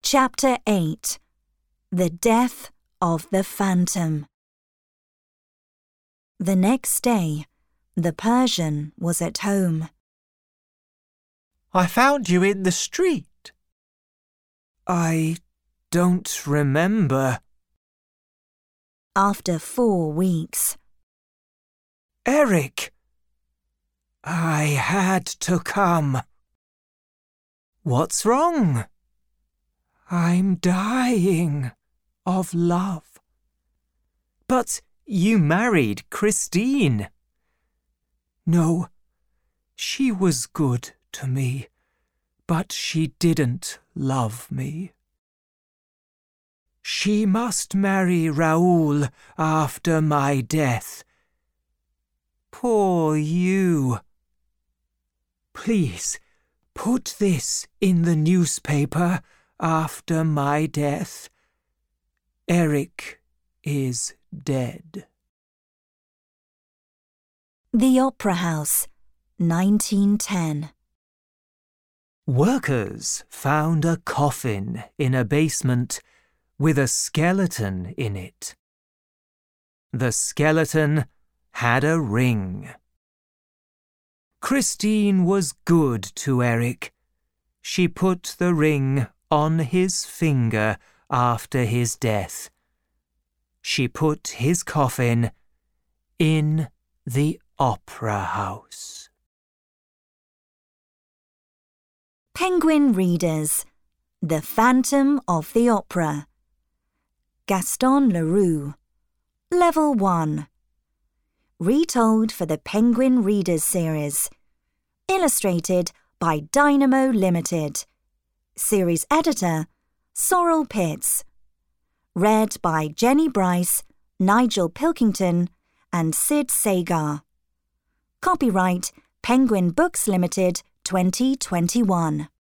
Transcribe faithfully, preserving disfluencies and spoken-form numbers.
Chapter eight. The Death of the Phantom. The next day, the Persian was at home. I found you in the street. I don't remember. After four weeks. Eric! I had to come. What's wrong? I'm dying of love. But you married Christine. No, she was good to me, but she didn't love me. She must marry Raoul after my death. Poor you. Please, put this in the newspaper after my death. Eric is dead. The Opera House, nineteen ten. Workers found a coffin in a basement with a skeleton in it. The skeleton had a ring. Christine was good to Eric. She put the ring on his finger after his death. She put his coffin in the Opera House. Penguin Readers, The Phantom of the Opera. Gaston Leroux. Level one. Retold for the Penguin Readers series. Illustrated by Dynamo Limited. Series editor, Sorrel Pitts. Read by Jenny Bryce, Nigel Pilkington, and Sid Sagar. Copyright Penguin Books Limited twenty twenty-one.